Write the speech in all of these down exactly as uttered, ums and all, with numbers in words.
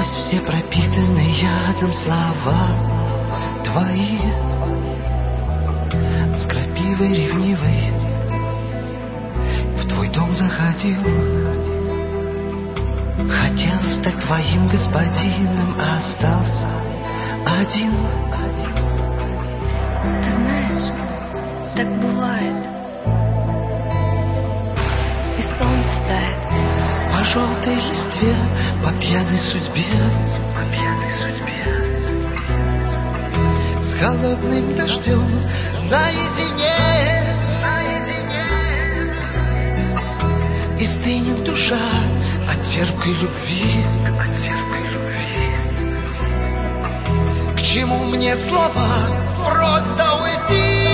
Сквозь все пропитанные ядом слова твои, с крапивой ревнивой в твой дом заходил. Хотел стать твоим господином, а остался один. Ты знаешь, так бывает. И солнце тает по желтой листве, по пьяной судьбе, по пьяной судьбе. С холодным дождем наедине, наедине. И стынет душа от терпкой любви, от терпкой любви. К чему мне слова, просто уйти.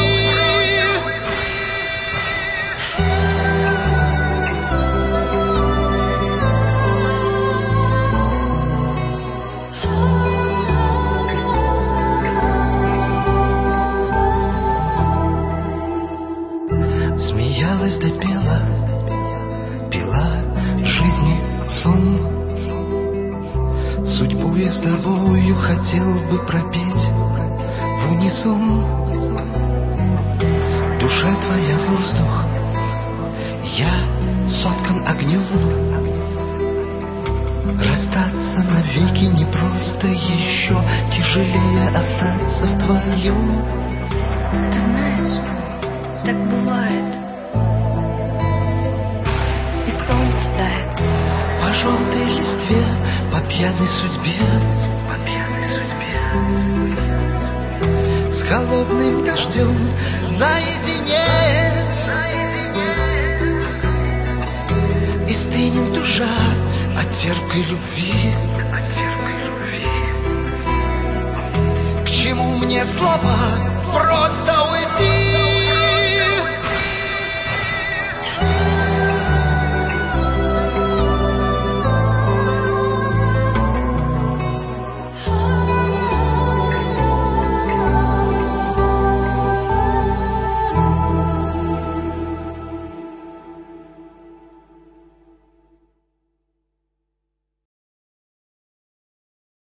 Смеялась да пела, пила жизни сон. Судьбу я с тобою хотел бы пропеть в унисон. Душа твоя воздух, я соткан огнем. Расстаться навеки непросто, еще тяжелее остаться в твоем. Ты знаешь, так бывает. И солнце тает по желтой листве, по пьяной судьбе, по пьяной судьбе. с холодным дождем наедине, наедине. И стынет душа от терпкой любви, от терпкой любви. К чему мне слова, просто